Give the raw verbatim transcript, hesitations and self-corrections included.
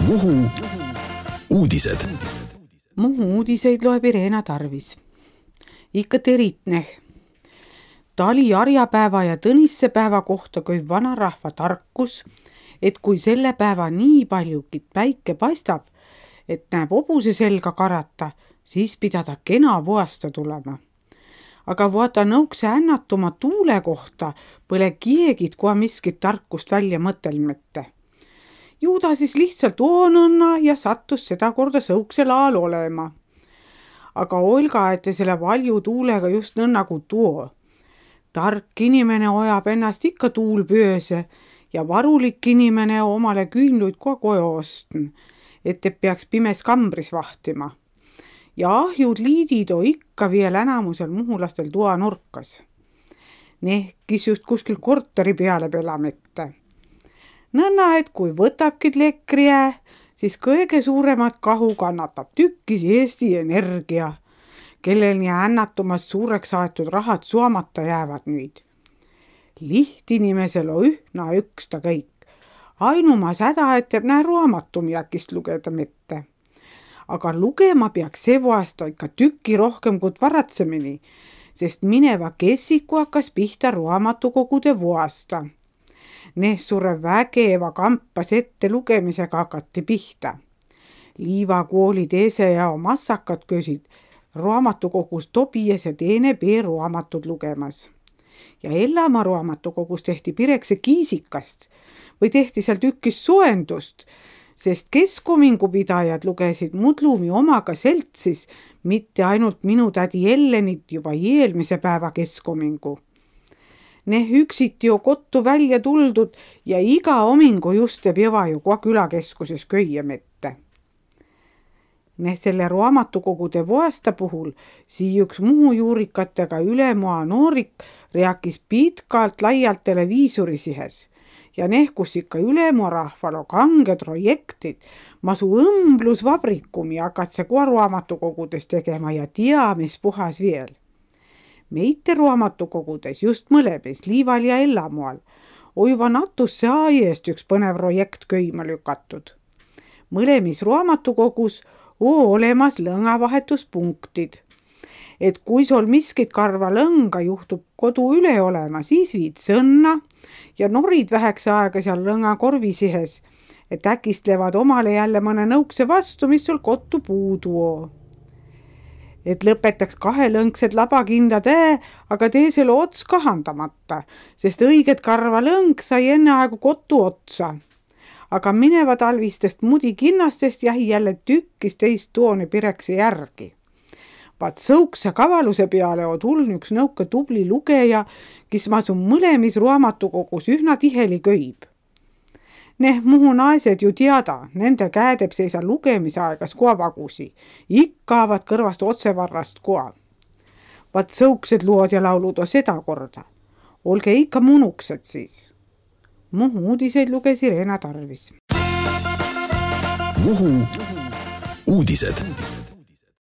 Muhu uudised. Muhu uudiseid loeb Irena Tarvis. Ikka teritne. Tali arjapäeva ja tõnissepäeva kohta köib vanarahva tarkus, et kui selle päeva nii paljukit päike paistab, et näeb hobuse selga karata, siis pidada kena voasta tulema. Aga vaata nõukse ännatuma tuule kohta põle kiegid koa miskit tarkust välja mõtelmete. Ju ta siis lihtsalt oonõnna ja sattus seda korda sõukse laal olema. Aga olga, et selle valju tuulega just nõnnagu tuo. Tark inimene ojab ennast ikka tuul pööse ja varulik inimene omale küünluid koa koju ostn, et te peaks pimes kambris vahtima. Ja ahjud liidid on ikka veel enamusel muhulastel toa nurkas. Nehkis just kuskil korteri peale pelamette. Nõnna, et kui võtabkid lekriä, siis kõige suuremat kahu kannatab tükkis Eesti Energia, kellel nii ännatumas suureks aetud rahad suomata jäävad nüüd. Lihtinimesel on ühna üks ta kõik. Ainumas häda, et teeb näe raamatumiakist lugeda mitte. Aga lugema peaks see aasta ikka tükki rohkem kui varatsemini, sest mineva kessiku hakkas pihta raamatukogude vuasta. Neh suure vägeva kampas ette lugemisega hakati pihta. Liivakooli teese ja massakad kösid raamatukogus Tobias ja teine B raamatud lugemas. Ja Ellamaa raamatukogus tehti Pirekse kiisikast või tehti seal tükkis soendust, sest keskomingupidajad lugesid Mudlumi omaga seltsis, mitte ainult minu tädi Ellenit juba eelmise päeva keskomingu. Neh üksiti jo kottu välja tuldud ja iga omingu just teeb jõva ju koa külakeskuses köie mette. Neh selle raamatukogude voasta puhul sii üks Muhu juurikatega ülemoa noorik rääkis pitkalt laialt televiisuri sihes. Ja neh, kus ikka ülemoa rahval on kanged projektid, masu õmblusvabrikumi hakatse koa raamatukogudes tegema ja tea, mis puhas veel. Meite raamatukogudes just mõlemis, Liival ja Ellamoal, oiva natusse aieest üks põnev projekt köima lükatud. Mõlemis raamatukogus on olemas lõngavahetuspunktid. Et kui sul miskit karva lõnga juhtub kodu üle olema, siis viid sõnna ja norid väheks aega seal lõnga korvi sihes, et äkistlevad omale jälle mõne nõukse vastu, mis sul kottu puudu on. Et lõpetaks kahelõngsed labakindad ää, aga teisele ots kahandamata, sest õiget karva lõng sai enne aegu kottu otsa. Aga mineva talvistest mudikinnastest jäi jälle tükkis teist tooni Pirekse järgi. Vaat sõukse kavaluse peale on tulnud üks nõuke tubli lugeja, kes masu mõlemis raamatukogus ühna tiheli köib. Neh Muhu naised ju teada, nende käedeb seisa lugemise aegas koa vagusi, ikka avad kõrvast otsevarrast koa. Vaat sõuksed lood ja laulud on seda korda. Olge ikka munuksed siis. Muhu uudiseid luges Irena Tarvis. Muhu uudised.